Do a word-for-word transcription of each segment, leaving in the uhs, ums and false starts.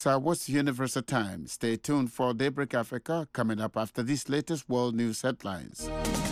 So what's the Universal Time? Stay tuned for Daybreak Africa coming up after these latest world news headlines.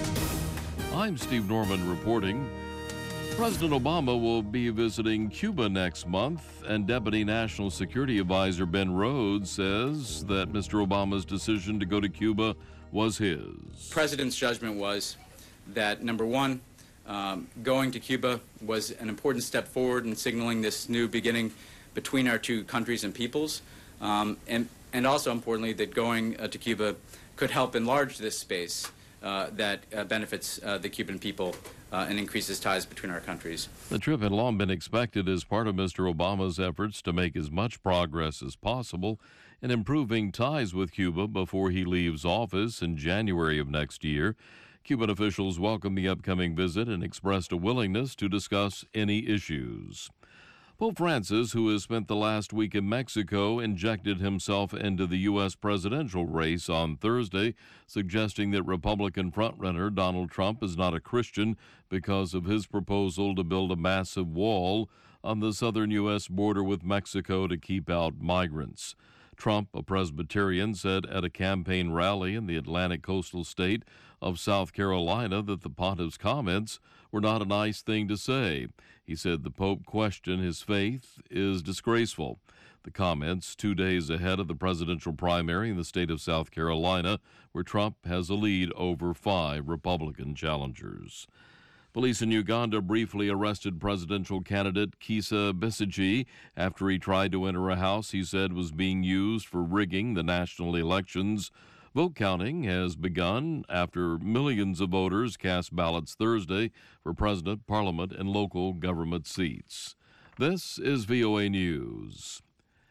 I'm Steve Norman reporting. President Obama will be visiting Cuba next month, and Deputy National Security Advisor Ben Rhodes says that Mister Obama's decision to go to Cuba was his. The President's judgment was that, number one, um, going to Cuba was an important step forward in signaling this new beginning between our two countries and peoples, um, and, and also importantly that going uh, to Cuba could help enlarge this space uh, that uh, benefits uh, the Cuban people uh, and increases ties between our countries. The trip had long been expected as part of Mister Obama's efforts to make as much progress as possible in improving ties with Cuba before he leaves office in January of next year. Cuban officials welcomed the upcoming visit and expressed a willingness to discuss any issues. Pope Francis, who has spent the last week in Mexico, injected himself into the U S presidential race on Thursday, suggesting that Republican frontrunner Donald Trump is not a Christian because of his proposal to build a massive wall on the southern U S border with Mexico to keep out migrants. Trump, a Presbyterian, said at a campaign rally in the Atlantic coastal state of South Carolina that the pontiff's comments were not a nice thing to say. He said the Pope questioned his faith is disgraceful. The comments two days ahead of the presidential primary in the state of South Carolina, where Trump has a lead over five Republican challengers. Police in Uganda briefly arrested presidential candidate Kizza Besigye after he tried to enter a house he said was being used for rigging the national elections. Vote counting has begun after millions of voters cast ballots Thursday for president, parliament, and local government seats. This is V O A News.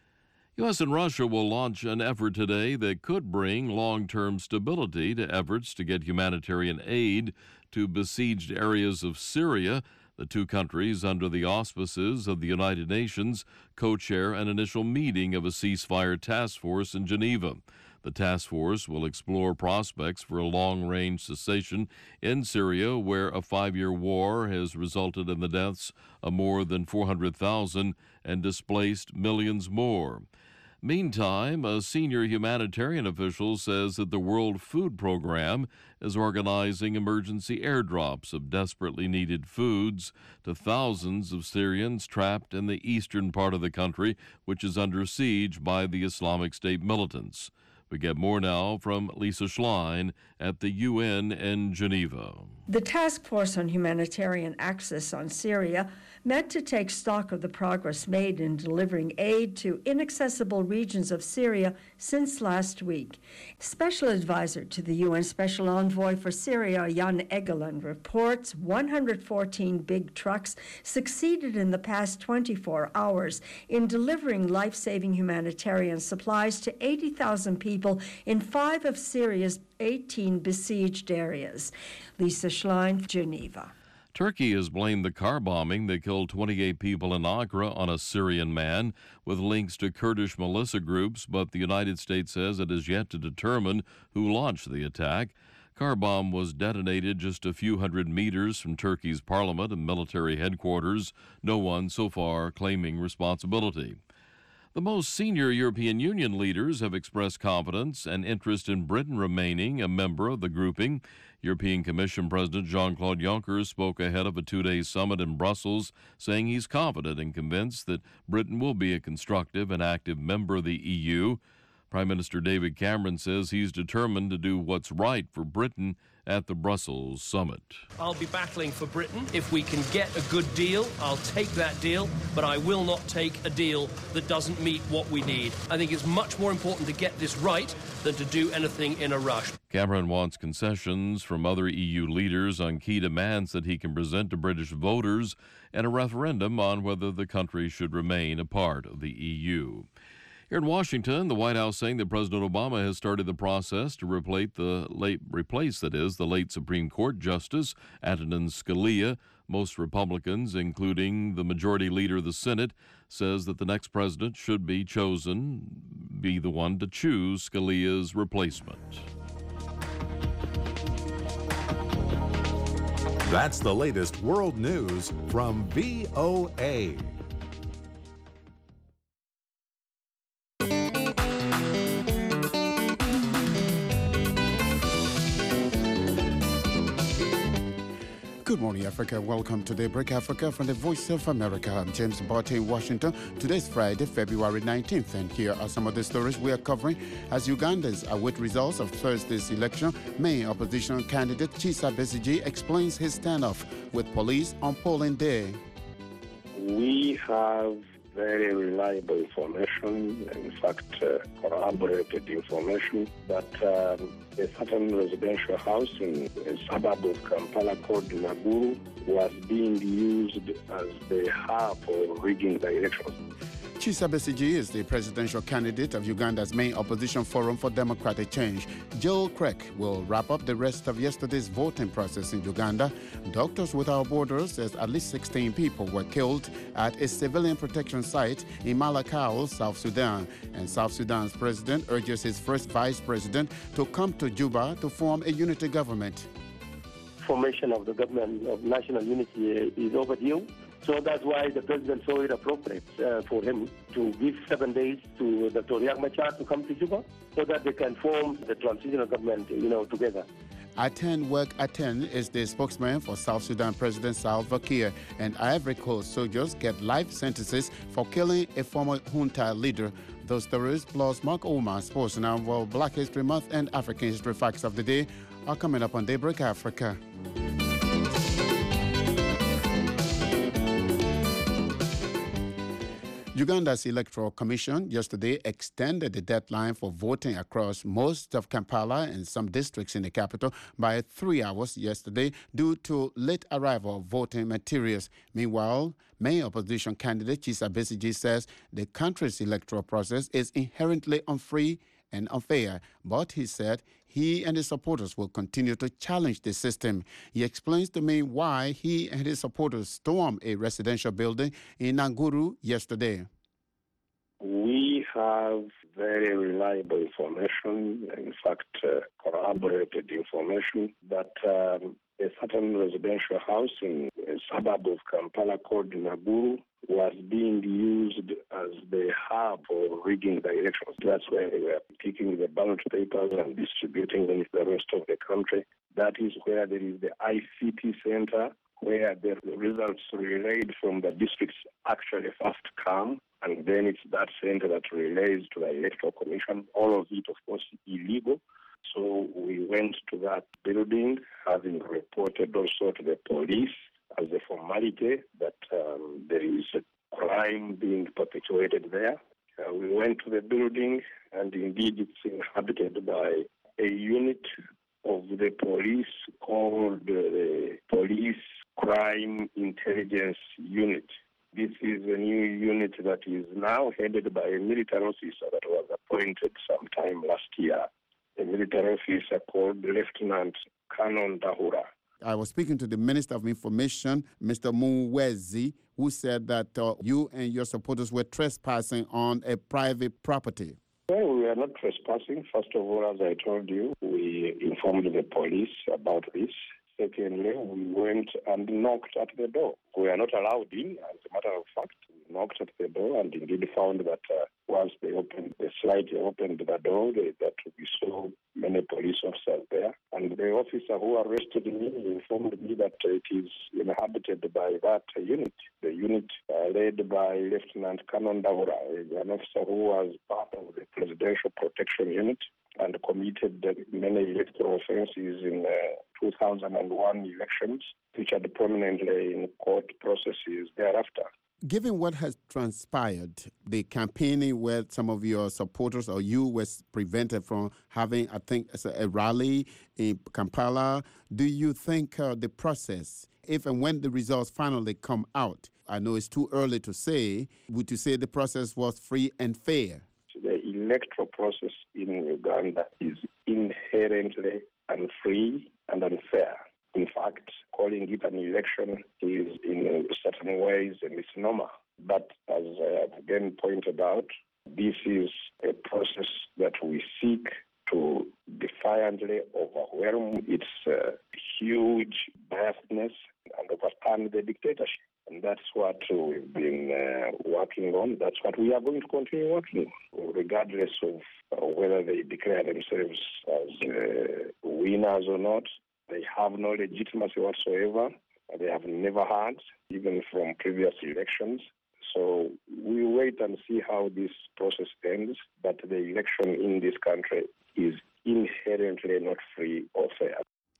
U S and Russia will launch an effort today that could bring long-term stability to efforts to get humanitarian aid to besieged areas of Syria. The two countries, under the auspices of the United Nations, co-chair an initial meeting of a ceasefire task force in Geneva. The task force will explore prospects for a long-range cessation in Syria, where a five-year war has resulted in the deaths of more than four hundred thousand and displaced millions more. Meantime, a senior humanitarian official says that the World Food Program is organizing emergency airdrops of desperately needed foods to thousands of Syrians trapped in the eastern part of the country, which is under siege by the Islamic State militants. We get more now from Lisa Schlein at the U N in Geneva. The Task Force on Humanitarian Access on Syria met to take stock of the progress made in delivering aid to inaccessible regions of Syria since last week. Special Advisor to the U N Special Envoy for Syria, Jan Egeland, reports one hundred fourteen big trucks succeeded in the past twenty-four hours in delivering life-saving humanitarian supplies to eighty thousand people in five of Syria's eighteen besieged areas. Lisa Schlein, Geneva. Turkey has blamed the car bombing that killed twenty-eight people in Ankara on a Syrian man with links to Kurdish militia groups, but the United States says it has yet to determine who launched the attack. Car bomb was detonated just a few hundred meters from Turkey's parliament and military headquarters. No one so far claiming responsibility. The most senior European Union leaders have expressed confidence and interest in Britain remaining a member of the grouping. European Commission President Jean-Claude Juncker spoke ahead of a two-day summit in Brussels, saying he's confident and convinced that Britain will be a constructive and active member of the E U. Prime Minister David Cameron says he's determined to do what's right for Britain at the Brussels summit. I'll be battling for Britain. If we can get a good deal, I'll take that deal, but I will not take a deal that doesn't meet what we need. I think it's much more important to get this right than to do anything in a rush. Cameron wants concessions from other E U leaders on key demands that he can present to British voters and a referendum on whether the country should remain a part of the E U. Here in Washington, the White House saying that President Obama has started the process to replace the late, replace that is, the late Supreme Court Justice Antonin Scalia. Most Republicans, including the majority leader of the Senate, says that the next president should be chosen, be the one to choose Scalia's replacement. That's the latest world news from V O A. Good morning, Africa. Welcome to Daybreak Africa from the Voice of America. I'm James Barty in Washington. Today's Friday, February nineteenth, and here are some of the stories we are covering. As Ugandans await results of Thursday's election, main opposition candidate Kizza Besigye explains his standoff with police on polling day. We have very reliable information, in fact, uh, corroborated information that um, a certain residential house in a suburb of Kampala called Naguru was being used as the hub for rigging the elections. Kizza Besigye is the presidential candidate of Uganda's main opposition forum for democratic change. Jill Craig will wrap up the rest of yesterday's voting process in Uganda. Doctors Without Borders says at least sixteen people were killed at a civilian protection site in Malakal, South Sudan. And South Sudan's president urges his first vice president to come to Juba to form a unity government. Formation of the government of national unity is overdue. So that's why the president saw it appropriate uh, for him to give seven days to Doctor Riek Machar to come to Juba so that they can form the transitional government, you know, together. Aten Work Aten is the spokesman for South Sudan President Salva Kiir, and Ivory Coast soldiers get life sentences for killing a former junta leader. Those stories plus Mark Omar, Sports Now, World Black History Month, and African History Facts of the Day are coming up on Daybreak Africa. Uganda's Electoral Commission yesterday extended the deadline for voting across most of Kampala and some districts in the capital by three hours yesterday due to late arrival of voting materials. Meanwhile, main opposition candidate Kizza Besigye says the country's electoral process is inherently unfree and unfair, but he said he and his supporters will continue to challenge the system. He explains to me why he and his supporters stormed a residential building in Naguru yesterday. We have very reliable information, in fact, uh, corroborated information that um, a certain residential house in a suburb of Kampala called Naguru was being used as the hub for rigging the elections. That's where they were picking the ballot papers and distributing them to the rest of the country. That is where there is the I C T center, where the results relayed from the districts actually first come, and then it's that center that relays to the Electoral Commission. All of it, of course, illegal. So we went to that building, having reported also to the police as a formality that um, there is a crime being perpetuated there. Uh, we went to the building, and indeed it's inhabited by a unit of the police called the Police Crime Intelligence Unit. This is a new unit that is now headed by a military officer that was appointed sometime last year, a military officer called Lieutenant Canon Dahura. I was speaking to the Minister of Information, Mister Muwezi, who said that uh, you and your supporters were trespassing on a private property. Well, we are not trespassing. First of all, as I told you, we informed the police about this. Secondly, we went and knocked at the door. We are not allowed in, as a matter of fact. We knocked at the door and indeed found that uh, once they opened, they slightly opened the door, they, that we saw many police officers there. And the officer who arrested me informed me that it is inhabited by that unit, the unit uh, led by Lieutenant Canon Dahura, an officer who was part of the Presidential Protection Unit and committed many electoral offenses in uh, two thousand one elections, featured prominently in court processes thereafter. Given what has transpired, the campaigning where some of your supporters or you was prevented from having, I think, a rally in Kampala, do you think uh, the process, if and when the results finally come out, I know it's too early to say, would you say the process was free and fair? The electoral process in Uganda is inherently unfree and unfair. In fact, calling it an election is in certain ways a misnomer. But as I have again pointed out, this is a process that we seek to defiantly overwhelm its uh, huge biasness and overturn the dictatorship. And that's what we've been uh, working on. That's what we are going to continue working on, regardless of uh, whether they declare themselves as uh, winners or not. They have no legitimacy whatsoever. they have never had, even from previous elections. So we wait and see how this process ends, but the election in this country is inherently not free or fair.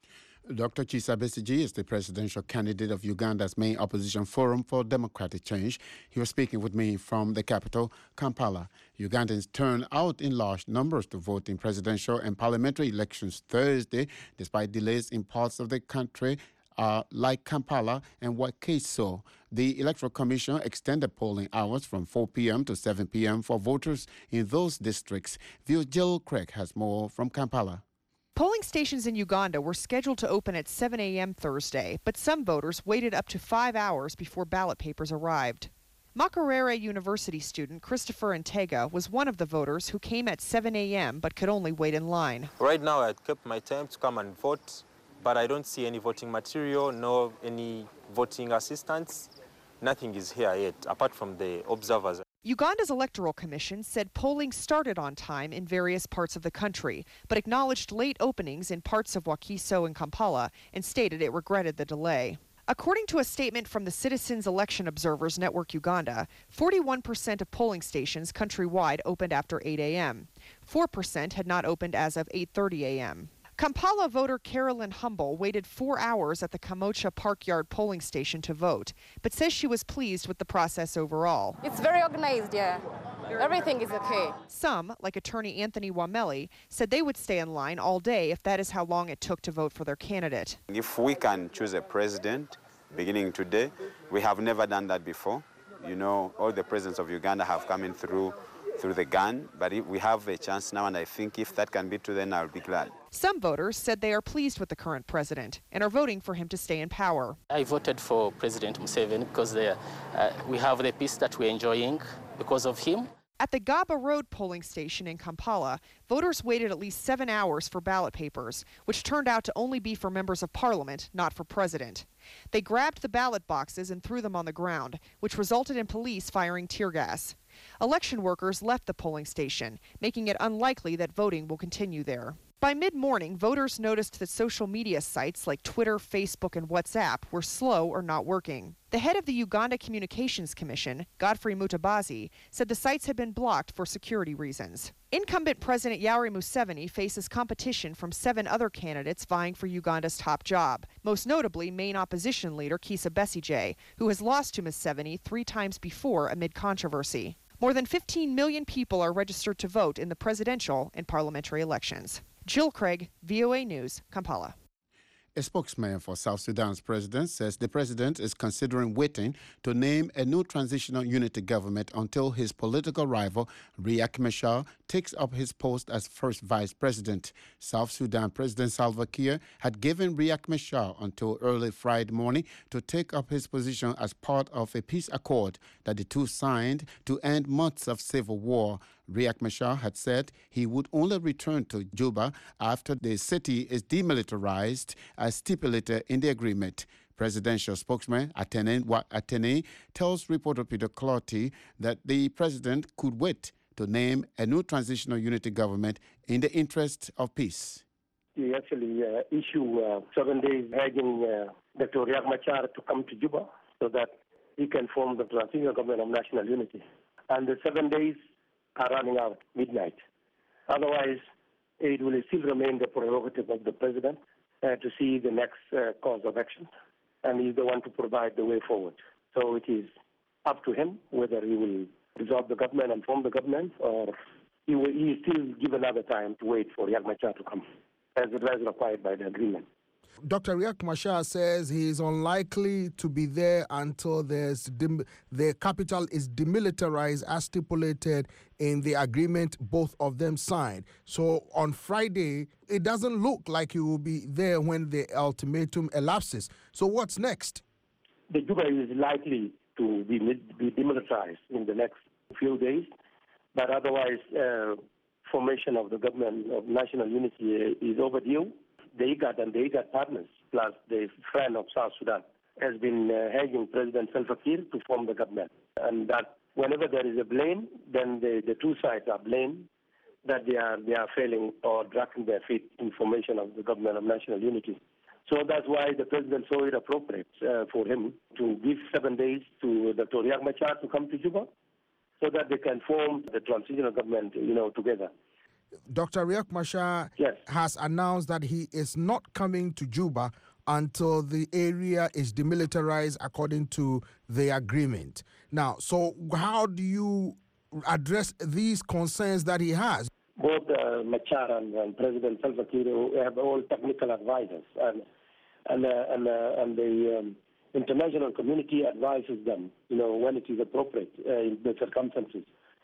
Doctor Kizza Besigye is the presidential candidate of Uganda's main opposition forum for democratic change. He was speaking with me from the capital, Kampala. Ugandans turned out in large numbers to vote in presidential and parliamentary elections Thursday, despite delays in parts of the country uh, like Kampala and Wakiso. The Electoral Commission extended polling hours from four p.m. to seven p.m. for voters in those districts. Jill Craig has more from Kampala. Polling stations in Uganda were scheduled to open at seven a.m. Thursday, but some voters waited up to five hours before ballot papers arrived. Makerere University student Christopher Ntega was one of the voters who came at seven a.m. but could only wait in line. Right now I kept my time to come and vote, but I don't see any voting material, no any voting assistance. Nothing is here yet, apart from the observers. Uganda's Electoral Commission said polling started on time in various parts of the country, but acknowledged late openings in parts of Wakiso and Kampala and stated it regretted the delay. According to a statement from the Citizens Election Observers Network Uganda, forty-one percent of polling stations countrywide opened after eight a.m. four percent had not opened as of eight thirty a.m. Kampala voter Carolyn Humble waited four hours at the Kamocha Parkyard polling station to vote, but says she was pleased with the process overall. It's very organized, yeah. Everything is okay. Some, like attorney Anthony Wameli, said they would stay in line all day if that is how long it took to vote for their candidate. If we can choose a president beginning today, we have never done that before. You know, all the presidents of Uganda have come in through through the gun, but if we have a chance now, and I think if that can be true, then I'll be glad. Some voters said they are pleased with the current president and are voting for him to stay in power. I voted for President Museveni because uh, we have the peace that we're enjoying because of him. At the Gaba Road polling station in Kampala, voters waited at least seven hours for ballot papers, which turned out to only be for members of parliament, not for president. They grabbed the ballot boxes and threw them on the ground, which resulted in police firing tear gas. Election workers left the polling station, making it unlikely that voting will continue there. By mid-morning, voters noticed that social media sites like Twitter, Facebook, and WhatsApp were slow or not working. The head of the Uganda Communications Commission, Godfrey Mutabazi, said the sites had been blocked for security reasons. Incumbent President Yoweri Museveni faces competition from seven other candidates vying for Uganda's top job, most notably main opposition leader Kizza Besigye, who has lost to Museveni three times before amid controversy. More than fifteen million people are registered to vote in the presidential and parliamentary elections. Jill Craig, V O A News, Kampala. A spokesman for South Sudan's president says the president is considering waiting to name a new transitional unity government until his political rival, Riek Machar, takes up his post as first vice president. South Sudan President Salva Kiir had given Riek Machar until early Friday morning to take up his position as part of a peace accord that the two signed to end months of civil war. Riek Machar had said he would only return to Juba after the city is demilitarized as stipulated in the agreement. Presidential spokesman Atene Atene tells reporter Peter Clotty that the president could wait to name a new transitional unity government in the interest of peace. He actually uh, issued uh, seven days urging uh, Doctor Riek Machar to come to Juba so that he can form the transitional government of national unity. And the seven days are running out midnight. Otherwise, it will still remain the prerogative of the president uh, to see the next uh, course of action. And he's the one to provide the way forward. So it is up to him whether he will dissolve the government and form the government, or he will he is still given another time to wait for Riek Machar to come, as it was required by the agreement. Doctor Riek Machar says he is unlikely to be there until there's dem- the capital is demilitarized as stipulated in the agreement both of them signed. So on Friday, it doesn't look like he will be there when the ultimatum elapses. So what's next? The Juba is likely to be, be demilitarized in the next few days, but otherwise, uh, formation of the government of national unity is overdue. The IGAD and the IGAD partners, plus the friend of South Sudan, has been uh, urging President Salva Kiir to form the government. And that whenever there is a blame, then the, the two sides are blamed that they are they are failing or dragging their feet in formation of the government of national unity. So that's why the president saw it appropriate uh, for him to give seven days to Doctor Riek Machar to come to Juba so that they can form the transitional government, you know, together. Doctor Riek Machar yes. has announced that he is not coming to Juba until the area is demilitarized according to the agreement. Now, so how do you address these concerns that he has? Both uh, Machar and, and President Salva Kiir have all technical advisors, and and uh, and, uh, and the um, international community advises them, you know, when it is appropriate uh, in the circumstances.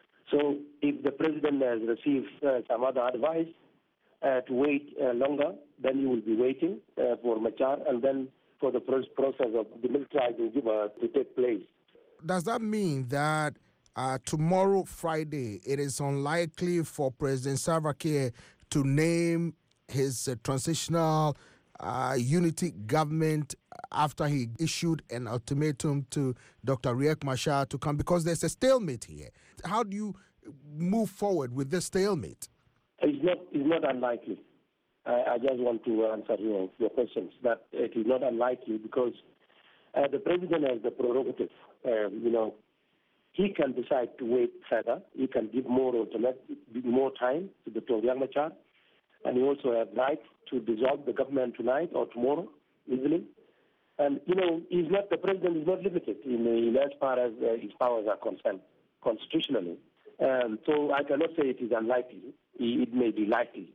So if the president has received uh, some other advice uh, to wait uh, longer, then you will be waiting uh, for Machar and then for the process of demilitarizing Juba to take place. Does that mean that uh, tomorrow, Friday, it is unlikely for President Salva Kiir to name his uh, transitional uh, unity government after he issued an ultimatum to Doctor Riek Machar to come? Because there's a stalemate here. How do you move forward with this stalemate? It's not, it's not unlikely. I, I just want to answer your, your questions, that it is not unlikely because uh, the president has the prerogative. Um, you know, he can decide to wait further. He can give more alternate, more time to Doctor Riek Machar, and he also has right to dissolve the government tonight or tomorrow evening. And you know, he's not the president is not limited in, in as far as uh, his powers are concerned constitutionally. Um, so I cannot say it is unlikely. It may be likely.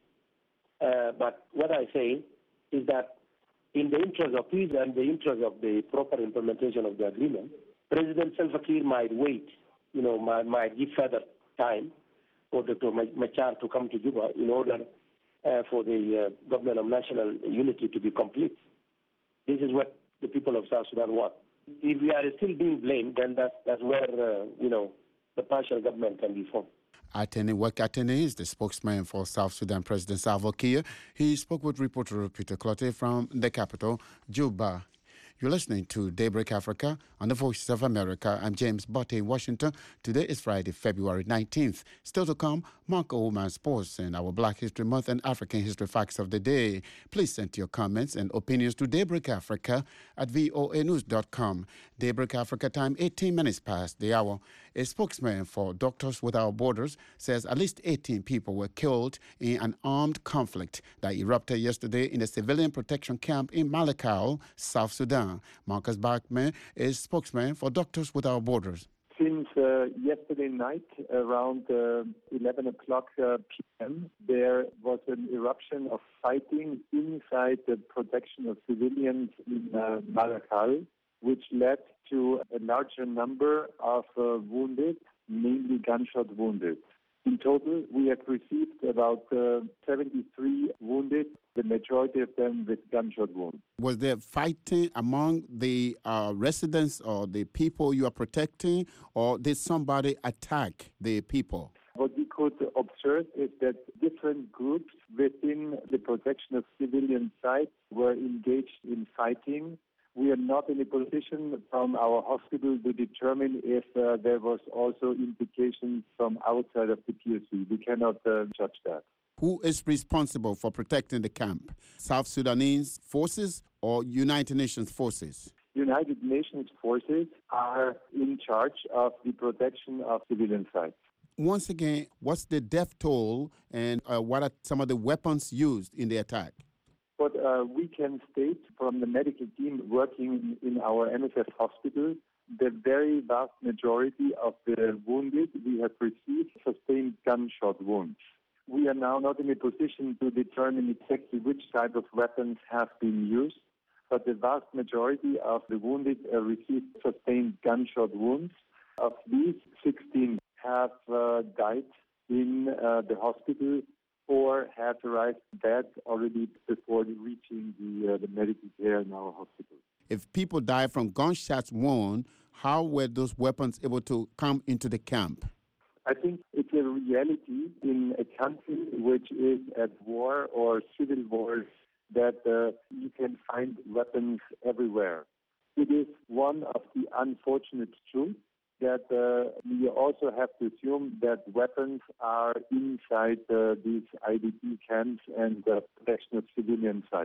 Uh, but what I say is that in the interest of peace and the interest of the proper implementation of the agreement, President Salva Kiir might wait, you know, might, might give further time for Doctor Machar to come to Juba in order uh, for the uh, government of national unity to be complete. This is what the people of South Sudan want. If we are still being blamed, then that's, that's where, uh, you know, the partial government can be formed. Atene Wek Atene is the spokesman for South Sudan President Salva Kiir. He spoke with reporter Peter Clotte from the capital, Juba. You're listening to Daybreak Africa on the Voices of America. I'm James Botte in Washington. Today is Friday, February nineteenth. Still to come, Mark Oman Sports and our Black History Month and African History Facts of the Day. Please send your comments and opinions to Daybreak Africa at voa news dot com. Daybreak Africa time, eighteen minutes past the hour. A spokesman for Doctors Without Borders says at least eighteen people were killed in an armed conflict that erupted yesterday in a civilian protection camp in Malakal, South Sudan. Marcus Bachman is spokesman for Doctors Without Borders. Since uh, yesterday night, around uh, eleven o'clock uh, p m, there was an eruption of fighting inside the protection of civilians in uh, Malakal, which led to a larger number of uh, wounded, mainly gunshot wounded. In total, we have received about uh, seventy-three wounded, the majority of them with gunshot wounds. Was there fighting among the uh, residents or the people you are protecting, or did somebody attack the people? What we could observe is that different groups within the protection of civilian sites were engaged in fighting. We are not in a position from our hospital to determine if uh, there was also implications from outside of the P S C. We cannot uh, judge that. Who is responsible for protecting the camp? South Sudanese forces or United Nations forces? United Nations forces are in charge of the protection of civilian sites. Once again, what's the death toll and uh, what are some of the weapons used in the attack? What uh, we can state from the medical team working in our N S F hospital, the very vast majority of the wounded we have received sustained gunshot wounds. We are now not in a position to determine exactly which type of weapons have been used, but the vast majority of the wounded uh, received sustained gunshot wounds. Of these, sixteen have uh, died in uh, the hospital or have arrived dead already before reaching the, uh, the medical care in our hospital. If people die from gunshots wound, how were those weapons able to come into the camp? I think it's a reality in a country which is at war or civil wars that uh, you can find weapons everywhere. It is one of the unfortunate truths that uh, we also have to assume that weapons are inside uh, these I D P camps and uh, protection of civilian sites.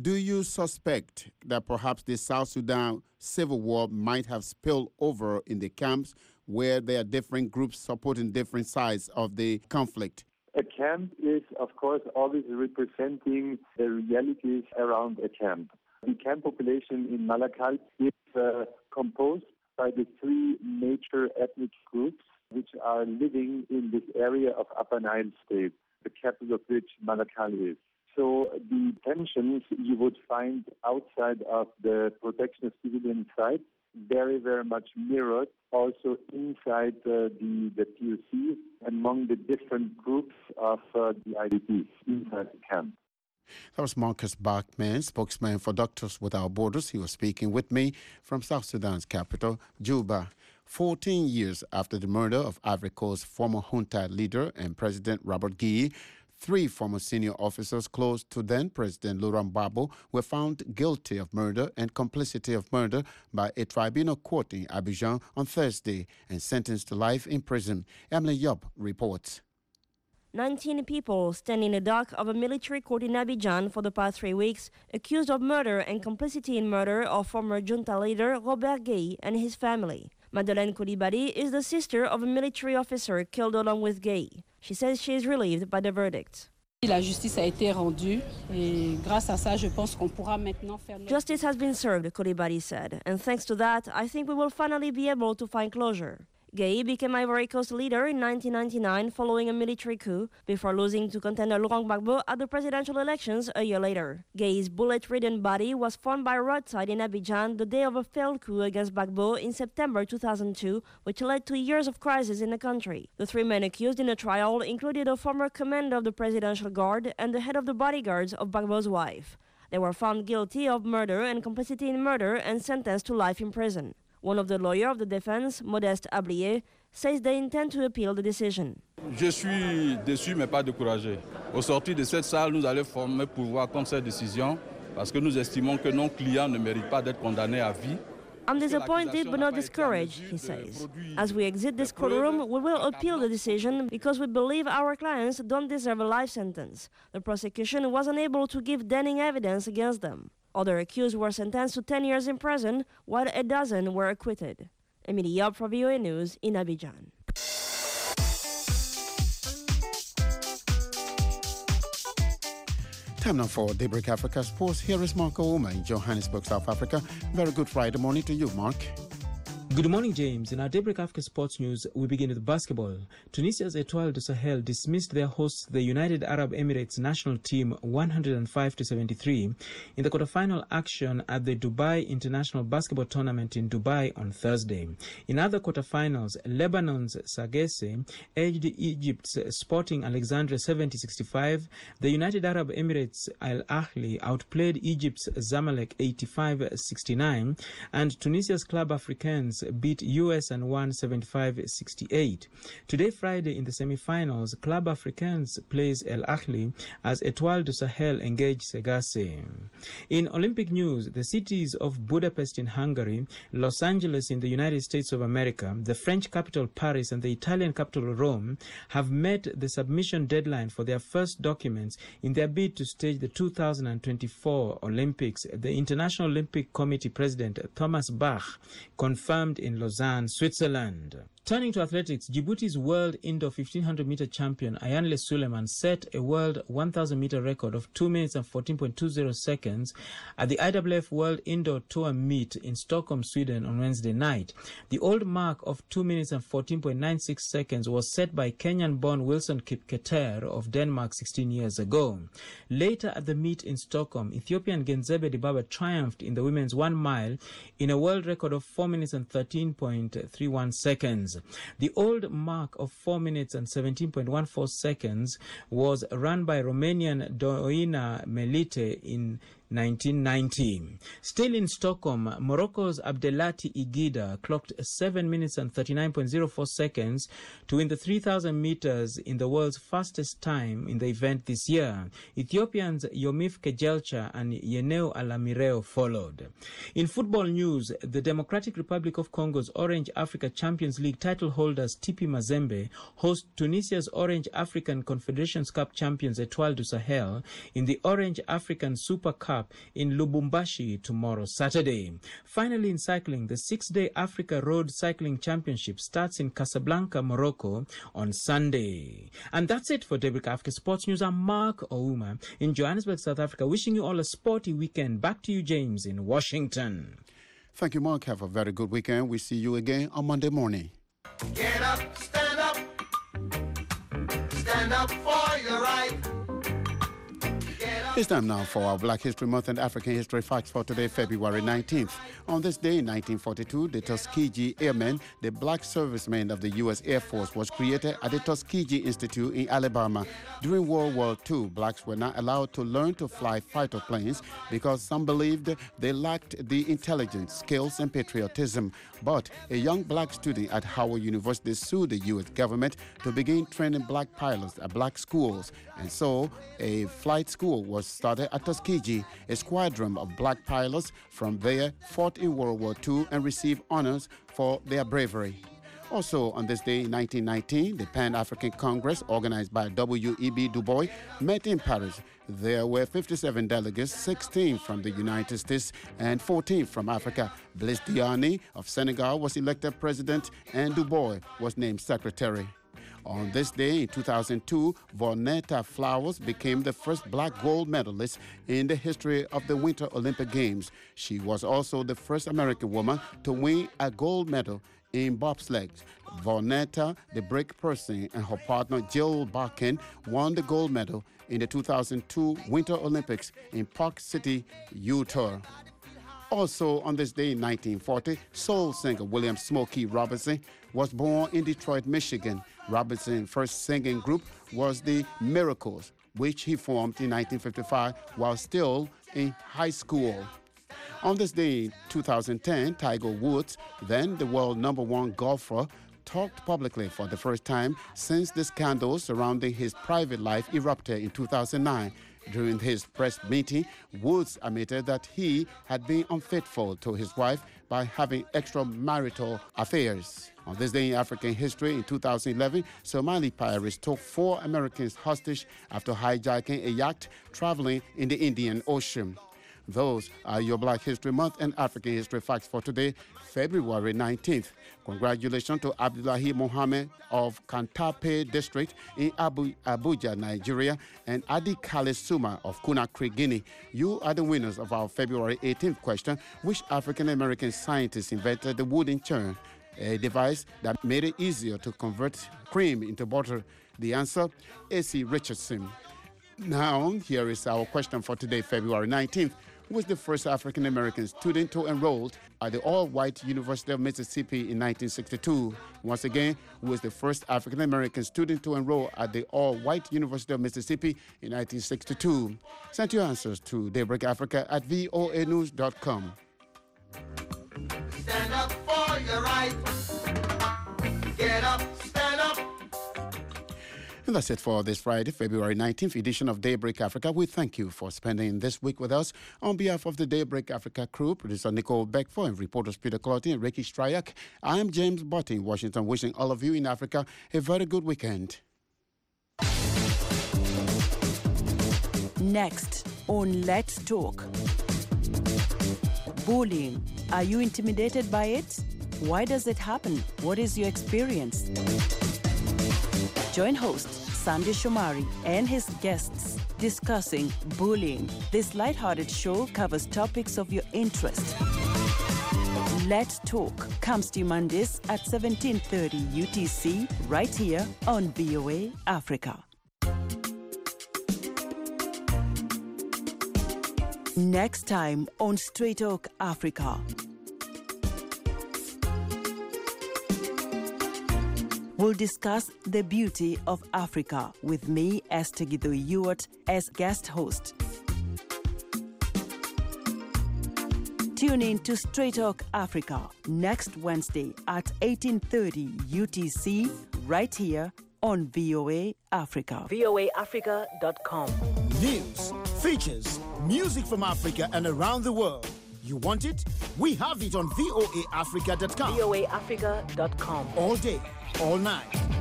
Do you suspect that perhaps the South Sudan civil war might have spilled over in the camps where there are different groups supporting different sides of the conflict? A camp is, of course, always representing the realities around a camp. The camp population in Malakal is uh, composed by the three major ethnic groups which are living in this area of Upper Nile State, the capital of which Malakal is. So the tensions you would find outside of the protection of civilian sites very, very much mirrored also inside uh, the, the P O C among the different groups of uh, the I D Ps inside the camp. That was Marcus Bachman, spokesman for Doctors Without Borders. He was speaking with me from South Sudan's capital, Juba. fourteen years after the murder of Ivory Coast's former junta leader and President Robert Guèye, three former senior officers close to then-President Laurent Gbagbo were found guilty of murder and complicity of murder by a tribunal court in Abidjan on Thursday and sentenced to life in prison. Emily Yob reports. nineteen people stand in the dock of a military court in Abidjan for the past three weeks, accused of murder and complicity in murder of former junta leader Robert Guèye and his family. Madeleine Coulibaly is the sister of a military officer killed along with Guèye. She says she is relieved by the verdict. Justice has been served, Coulibaly said, and thanks to that, I think we will finally be able to find closure. Guèye became Ivory Coast leader in nineteen ninety-nine following a military coup before losing to contender Laurent Gbagbo at the presidential elections a year later. Guèye's bullet-ridden body was found by roadside in Abidjan the day of a failed coup against Gbagbo in September two thousand two, which led to years of crisis in the country. The three men accused in the trial included a former commander of the Presidential Guard and the head of the bodyguards of Gbagbo's wife. They were found guilty of murder and complicity in murder and sentenced to life in prison. One of the lawyers of the defense, Modeste Ablier, says they intend to appeal the decision. Je suis déçu mais pas découragé. Au sortir de cette salle, nous allons former pouvoir contre cette décision parce que nous estimons que nos clients ne méritent pas d'être condamnés à vie. I'm disappointed but not discouraged, he says. As we exit this courtroom, we will appeal the decision because we believe our clients don't deserve a life sentence. The prosecution was unable to give damning evidence against them. Other accused were sentenced to ten years in prison, while a dozen were acquitted. Emily Yob for V O A News in Abidjan. Time now for Daybreak Africa Sports. Here is Mark Ouma in Johannesburg, South Africa. Very good Friday morning to you, Mark. Good morning, James. In our Daybreak Africa Sports News, we begin with basketball. Tunisia's Etoile du Sahel dismissed their hosts, the United Arab Emirates national team, one hundred five to seventy-three in the quarterfinal action at the Dubai International Basketball Tournament in Dubai on Thursday. In other quarterfinals, Lebanon's Sagesse edged Egypt's Sporting Alexandria seventy to sixty-five. The United Arab Emirates Al Ahly outplayed Egypt's Zamalek eighty-five to sixty-nine, and Tunisia's Club Africains beat U S and won seventy-five to sixty-eight. Today, Friday, in the semi-finals, Club Africains plays El Ahly as Etoile du Sahel engage Sagesse. In Olympic news, the cities of Budapest in Hungary, Los Angeles in the United States of America, the French capital Paris and the Italian capital Rome have met the submission deadline for their first documents in their bid to stage the two thousand twenty-four Olympics. The International Olympic Committee President Thomas Bach confirmed in Lausanne, Switzerland. Turning to athletics, Djibouti's world indoor fifteen hundred meter champion Ayanle Suleiman set a world one thousand meter record of two minutes and fourteen point two zero seconds at the I W F World Indoor Tour Meet in Stockholm, Sweden on Wednesday night. The old mark of two minutes and fourteen point nine six seconds was set by Kenyan-born Wilson Kipketer of Denmark sixteen years ago. Later at the meet in Stockholm, Ethiopian Genzebe Dibaba triumphed in the women's one mile in a world record of four minutes and thirteen point three one seconds. The old mark of four minutes and seventeen point one four seconds was run by Romanian Doina Melite in nineteen ninety. Still in Stockholm, Morocco's Abdelati Igida clocked seven minutes and thirty-nine point zero four seconds to win the three thousand meters in the world's fastest time in the event this year. Ethiopians Yomif Kejelcha and Yeneo Alamireo followed. In football news, the Democratic Republic of Congo's Orange Africa Champions League title holders T P Mazembe host Tunisia's Orange African Confederations Cup champions Etoile du Sahel in the Orange African Super Cup Cup in Lubumbashi tomorrow, Saturday. Finally, in cycling, the six-day Africa Road Cycling Championship starts in Casablanca, Morocco on Sunday. And that's it for Daybreak Africa Sports News. I'm Mark Ouma in Johannesburg, South Africa, wishing you all a sporty weekend. Back to you, James, in Washington. Thank you, Mark. Have a very good weekend. We see you again on Monday morning. Get up, stand up, stand up for your right. It's time now for our Black History Month and African History Facts for today, February nineteenth. On this day in nineteen forty-two, the Tuskegee Airmen, the black servicemen of the U S Air Force, was created at the Tuskegee Institute in Alabama. During World War Two, blacks were not allowed to learn to fly fighter planes because some believed they lacked the intelligence, skills, and patriotism. But a young black student at Howard University sued the U S government to begin training black pilots at black schools. And so a flight school was started at Tuskegee. A squadron of black pilots from there fought in World War Two and received honors for their bravery. Also on this day in nineteen nineteen, the Pan-African Congress, organized by W E B Du Bois, met in Paris. There were fifty-seven delegates, sixteen from the United States and fourteen from Africa. Blaise Diagne of Senegal was elected president and Du Bois was named secretary. On this day in two thousand two, Vonetta Flowers became the first black gold medalist in the history of the Winter Olympic Games. She was also the first American woman to win a gold medal in bobsleigh. Vonetta, the brake person, and her partner Jill Barkin won the gold medal in the two thousand two Winter Olympics in Park City, Utah. Also on this day in nineteen forty, soul singer William Smokey Robinson was born in Detroit, Michigan. Robinson's first singing group was the Miracles, which he formed in nineteen fifty-five while still in high school. On this day in two thousand ten, Tiger Woods, then the world number one golfer, talked publicly for the first time since the scandal surrounding his private life erupted in two thousand nine. During his press meeting, Woods admitted that he had been unfaithful to his wife by having extramarital affairs. On this day in African history, in two thousand eleven, Somali pirates took four Americans hostage after hijacking a yacht traveling in the Indian Ocean. Those are your Black History Month and African History Facts for today, February nineteenth. Congratulations to Abdullahi Mohammed of Kantape District in Abu, Abuja, Nigeria, and Adi Kale Suma of Conakry, Guinea. You are the winners of our February eighteenth question: which African-American scientist invented the wooden churn, a device that made it easier to convert cream into butter? The answer, A C Richardson. Now, here is our question for today, February nineteenth. Who was the first African-American student to enroll at the all-white University of Mississippi in nineteen sixty-two? Once again, who was the first African-American student to enroll at the all-white University of Mississippi in nineteen sixty-two? Send your answers to Daybreak Africa at V O A news dot com. Stand up for your right. Get up, stand up. And that's it for this Friday, February nineteenth edition of Daybreak Africa. We thank you for spending this week with us. On behalf of the Daybreak Africa crew, producer Nicole Beckford and reporters Peter Clotty and Ricky Stryak, I'm James Butty in Washington, wishing all of you in Africa a very good weekend. Next on Let's Talk. Bullying. Are you intimidated by it? Why does it happen? What is your experience? Join host Sandy Shomari and his guests discussing bullying. This lighthearted show covers topics of your interest. Let's Talk comes to you Mondays at seventeen thirty U T C right here on V O A Africa. Next time on Straight Talk Africa. We'll discuss the beauty of Africa with me, Esther Githo-Ewart, as guest host. Tune in to Straight Talk Africa next Wednesday at eighteen thirty U T C right here on V O A Africa. V O A Africa dot com. News, features, music from Africa and around the world. You want it? We have it on V O A Africa dot com. V O A Africa dot com. All day, all night.